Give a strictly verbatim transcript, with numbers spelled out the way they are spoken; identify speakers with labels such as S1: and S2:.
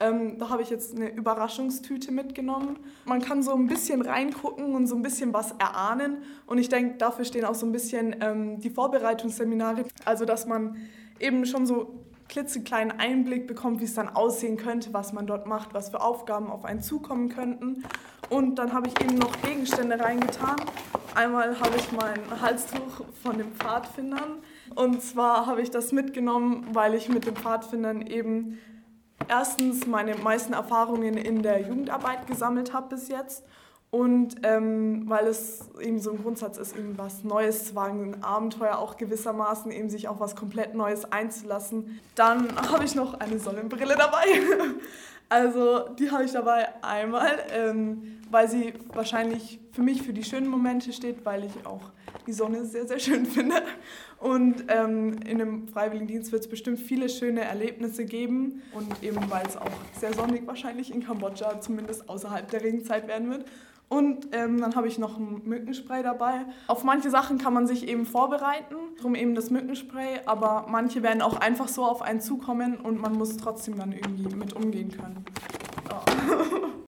S1: Ähm, da habe ich jetzt eine Überraschungstüte mitgenommen. Man kann so ein bisschen reingucken und so ein bisschen was erahnen. Und ich denke, dafür stehen auch so ein bisschen ähm, die Vorbereitungsseminare. Also, dass man eben schon so klitzekleinen Einblick bekommt, wie es dann aussehen könnte, was man dort macht, was für Aufgaben auf einen zukommen könnten. Und dann habe ich eben noch Gegenstände reingetan. Einmal habe ich mein Halstuch von den Pfadfindern. Und zwar habe ich das mitgenommen, weil ich mit den Pfadfindern eben erstens meine meisten Erfahrungen in der Jugendarbeit gesammelt habe bis jetzt. Und ähm, weil es eben so ein Grundsatz ist, eben was Neues zu wagen, ein Abenteuer auch gewissermaßen, eben sich auf was komplett Neues einzulassen. Dann habe ich noch eine Sonnenbrille dabei. Also die habe ich dabei einmal, ähm, weil sie wahrscheinlich für mich für die schönen Momente steht, weil ich auch die Sonne sehr, sehr schön finde. Und ähm, in einem Freiwilligendienst wird es bestimmt viele schöne Erlebnisse geben. Und eben weil es auch sehr sonnig wahrscheinlich in Kambodscha, zumindest außerhalb der Regenzeit werden wird. Und ähm, dann habe ich noch ein Mückenspray dabei. Auf manche Sachen kann man sich eben vorbereiten, darum eben das Mückenspray, aber manche werden auch einfach so auf einen zukommen und man muss trotzdem dann irgendwie mit umgehen können. Ja.